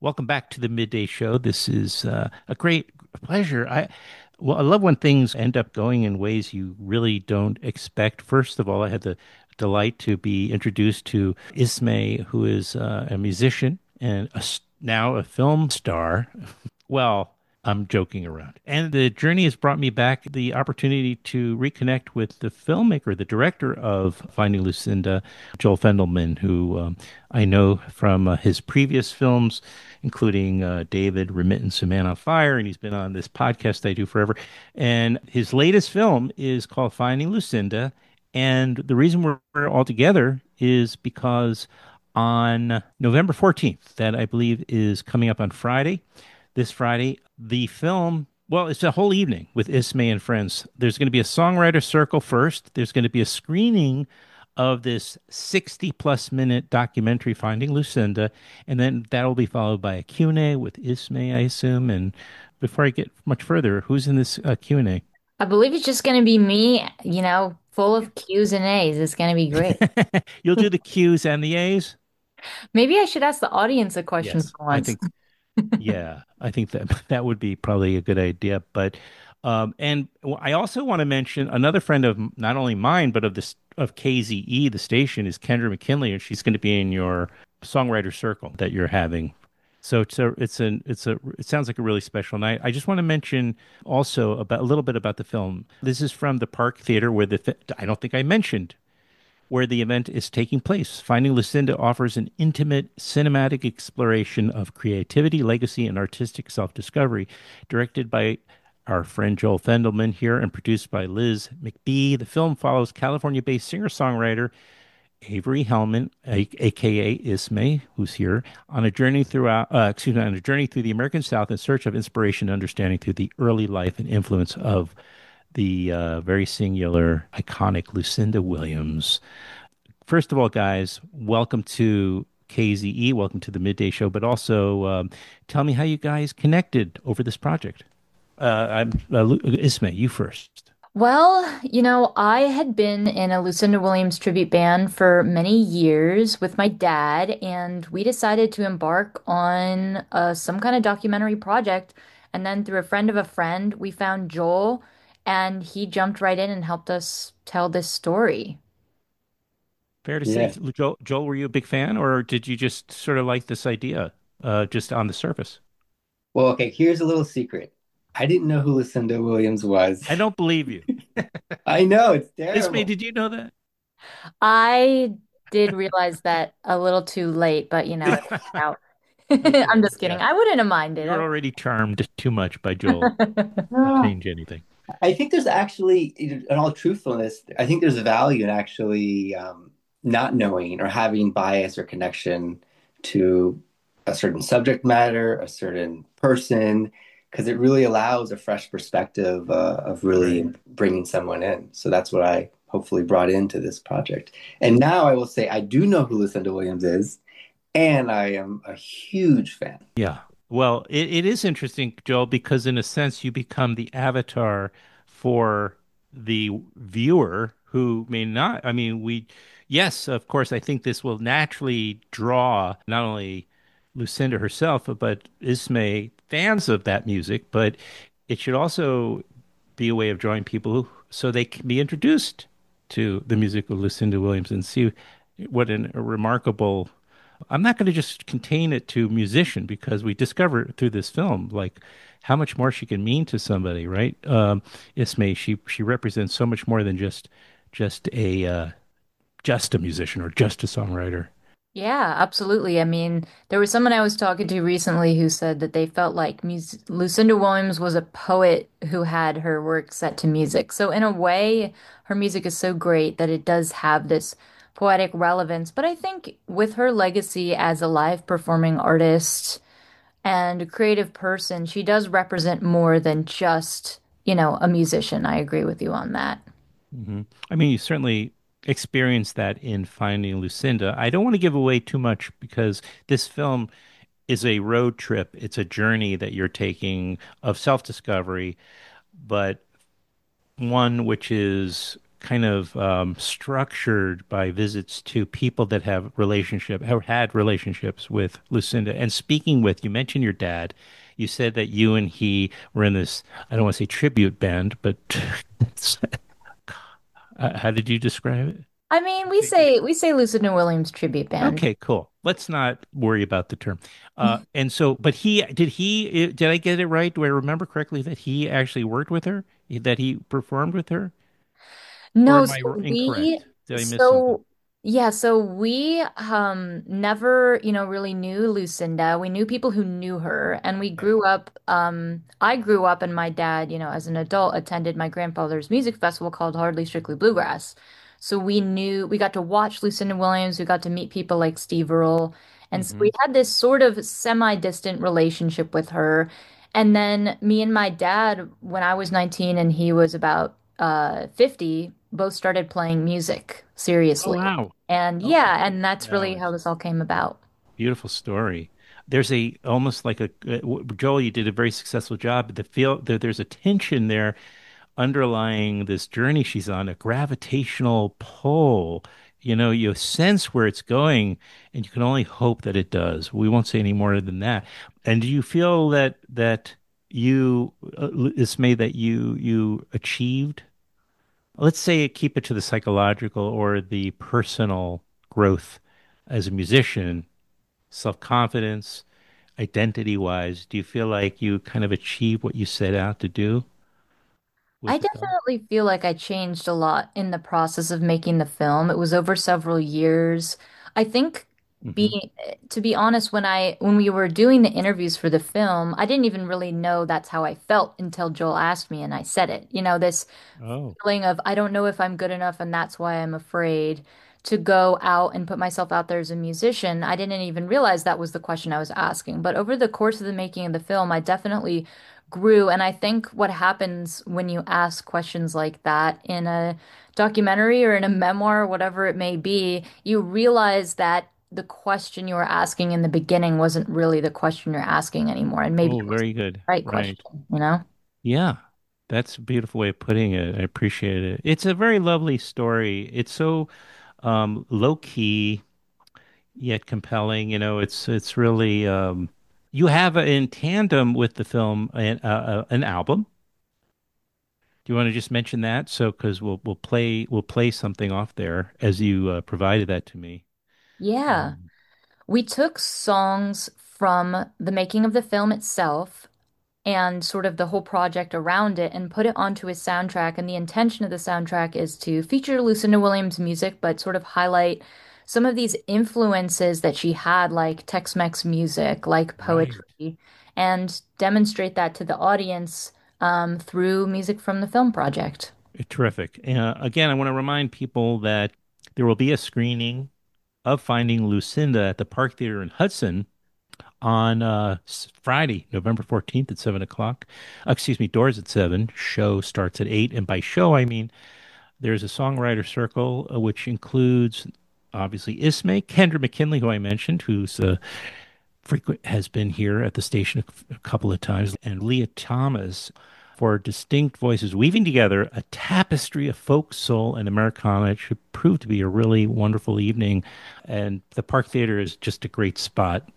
Welcome back to the Midday Show. This is a great pleasure. I love when things end up going in ways you really don't expect. First of all, I had the delight to be introduced to Ismay, who is a musician and now a film star. Well, I'm joking around. And the journey has brought me back the opportunity to reconnect with the filmmaker, the director of Finding Lucinda, Joel Fendelman, who I know from his previous films, including David, Remittance, and Man on Fire. And he's been on this podcast I do forever. And his latest film is called Finding Lucinda. And the reason we're all together is because on November 14th, that I believe is coming up on Friday, this Friday. The film, well, it's a whole evening with Ismay and friends. There's going to be a songwriter circle first. There's going to be a screening of this 60 plus minute documentary, Finding Lucinda. And then that'll be followed by a Q&A with Ismay, I assume. And before I get much further, who's in this Q&A? I believe it's just going to be me, full of Q's and A's. It's going to be great. You'll do the Q's and the A's? Maybe I should ask the audience a question Yes, for I once. think. Yeah, I think that that would be probably a good idea. But I also want to mention another friend of not only mine but of this of KZE, the station, is Kendra McKinley, and she's going to be in your songwriter circle that you're having. So it sounds like a really special night. I just want to mention also about a little bit about the film. This is from the Park Theater where I don't think I mentioned where the event is taking place. Finding Lucinda offers an intimate cinematic exploration of creativity, legacy, and artistic self discovery, directed by our friend Joel Fendelman here and produced by Liz McBee. The film follows California based singer songwriter Avery Hellman, aka Ismay, who's here, on a journey on a journey through the American South in search of inspiration and understanding through the early life and influence of the very singular, iconic Lucinda Williams. First of all, guys, welcome to KZE. Welcome to the Midday Show. But also, tell me how you guys connected over this project. Ismay, you first. Well, I had been in a Lucinda Williams tribute band for many years with my dad, and we decided to embark on some kind of documentary project. And then through a friend of a friend, we found Joel, and he jumped right in and helped us tell this story. Fair to say, Yeah. Joel, were you a big fan, or did you just sort of like this idea, just on the surface? Well, okay, here's a little secret. I didn't know who Lucinda Williams was. I don't believe you. I know, it's Ismay, terrible. did you know that? I did realize that a little too late, but it worked out. I'm Okay, just kidding. yeah. I wouldn't have minded. You were already charmed too much by Joel to Ah, change anything. I think there's actually, in all truthfulness, I think there's a value in actually not knowing or having bias or connection to a certain subject matter, a certain person, because it really allows a fresh perspective of really Right. bringing someone in. So that's what I hopefully brought into this project. And now I will say I do know who Lucinda Williams is, and I am a huge fan. Yeah. Well, it is interesting, Joel, because in a sense you become the avatar for the viewer who may not. I mean, yes, of course, I think this will naturally draw not only Lucinda herself, but Ismay fans of that music, but it should also be a way of drawing people so they can be introduced to the music of Lucinda Williams and see what a remarkable. I'm not going to just contain it to musician because we discover through this film like how much more she can mean to somebody, right? Ismay, she represents so much more than just just a musician or just a songwriter. Yeah, absolutely. I mean, there was someone I was talking to recently who said that they felt like mus Lucinda Williams was a poet who had her work set to music. So in a way, her music is so great that it does have this poetic relevance. But I think with her legacy as a live performing artist and a creative person, she does represent more than just, a musician. I agree with you on that. I mean, you certainly experienced that in Finding Lucinda. I don't want to give away too much because this film is a road trip. It's a journey that you're taking of self-discovery, but one which is kind of structured by visits to people that have had relationships with Lucinda. And speaking with, you mentioned your dad. You said that you and he were in this, I don't want to say tribute band, but how did you describe it? I mean, we say Lucinda Williams tribute band. Okay, cool. Let's not worry about the term. And so, but did I get it right? Do I remember correctly that he actually worked with her? That he performed with her? Or No, am so I we incorrect? Did I miss something? so yeah, so we never, really knew Lucinda. We knew people who knew her, and we Okay. grew up I grew up, and my dad, as an adult attended my grandfather's music festival called Hardly Strictly Bluegrass. So we got to watch Lucinda Williams, we got to meet people like Steve Earle, and so Hmm. we had this sort of semi-distant relationship with her. And then me and my dad, when I was 19 and he was about 50, both started playing music Oh, seriously. wow. And Okay. yeah, and that's Now really how it's this all came about. beautiful story. There's a almost like Joel, you did a very successful job. There's a tension there underlying this journey she's on, a gravitational pull. You sense where it's going, and you can only hope that it does. We won't say any more than that. And do you feel that you, Ismay, that you achieved? Let's say keep it to the psychological or the personal growth as a musician, self-confidence, identity-wise. Do you feel like you kind of achieved what you set out to do I with the film? definitely feel like I changed a lot in the process of making the film. It was over several years. I think Hmm. being to be honest, when we were doing the interviews for the film, I didn't even really know that's how I felt until Joel asked me and I said it. This Oh. feeling of I don't know if I'm good enough and that's why I'm afraid to go out and put myself out there as a musician. I didn't even realize that was the question I was asking. But over the course of the making of the film, I definitely grew. And I think what happens when you ask questions like that in a documentary or in a memoir, whatever it may be, you realize that the question you were asking in the beginning wasn't really the question you're asking anymore. And maybe Oh, it was very good. the right Right. question? Yeah. That's a beautiful way of putting it. I appreciate it. It's a very lovely story. It's so low key yet compelling. It's really you have in tandem with the film an album. Do you want to just mention that? So, because we'll play something off there as you provided that to me. Yeah. Um, We took songs from the making of the film itself and sort of the whole project around it and put it onto a soundtrack. And the intention of the soundtrack is to feature Lucinda Williams' music, but sort of highlight some of these influences that she had, like Tex-Mex music, like right. poetry, and demonstrate that to the audience through music from the film project. Terrific. Again, I want to remind people that there will be a screening of Finding Lucinda at the Park Theater in Hudson on Friday, November 14th at 7 o'clock. Excuse me, doors at 7. Show starts at 8. And by show, I mean there's a songwriter circle, which includes obviously Ismay, Kendra McKinley, who I mentioned, who's frequent has been here at the station a couple of times, and Leah Thomas for distinct voices weaving together a tapestry of folk, soul, and Americana. It should prove to be a really wonderful evening, and the Park Theater is just a great spot.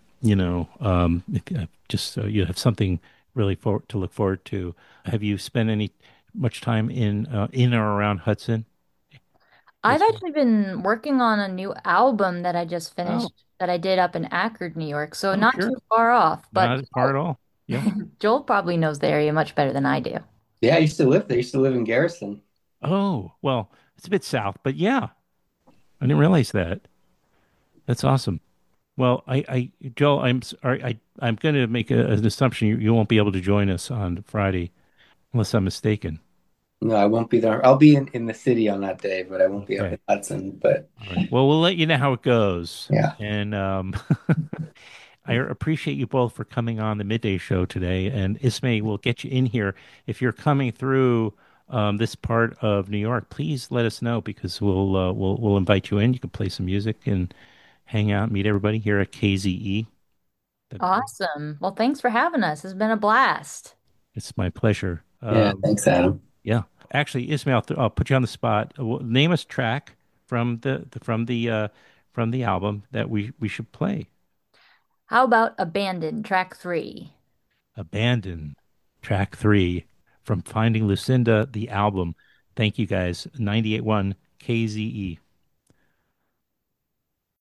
Just so you have something really to look forward to. Have you spent any much time in or around Hudson? I've Ismay? actually been working on a new album that I just Oh, finished that I did up in Akron, New York, so oh, not too sure. far off. But Not far at all. Yeah. Joel probably knows the area much better than I do. Yeah, I used to live there. I used to live in Garrison. Oh, well, it's a bit south, but yeah, I didn't realize that. That's awesome. Well, Joel, I'm sorry. I'm going to make an assumption you won't be able to join us on Friday, unless I'm mistaken. No, I won't be there. I'll be in the city on that day, but I won't be up in Okay. Hudson. But All right. Well, we'll let you know how it goes. yeah, And I appreciate you both for coming on the midday show today. And Ismay, we'll get you in here. If you're coming through this part of New York, please let us know because we'll invite you in. You can play some music and hang out, meet everybody here at KZE. That'd be great. Awesome. Well, thanks for having us. It's been a blast. It's my pleasure. yeah. Thanks, Adam. Yeah. Actually, Ismail, I'll put you on the spot. Name us track from the album that we should play. How about Abandon, track 3? Abandon, track three from Finding Lucinda, the album. Thank you guys. 98.1 KZE.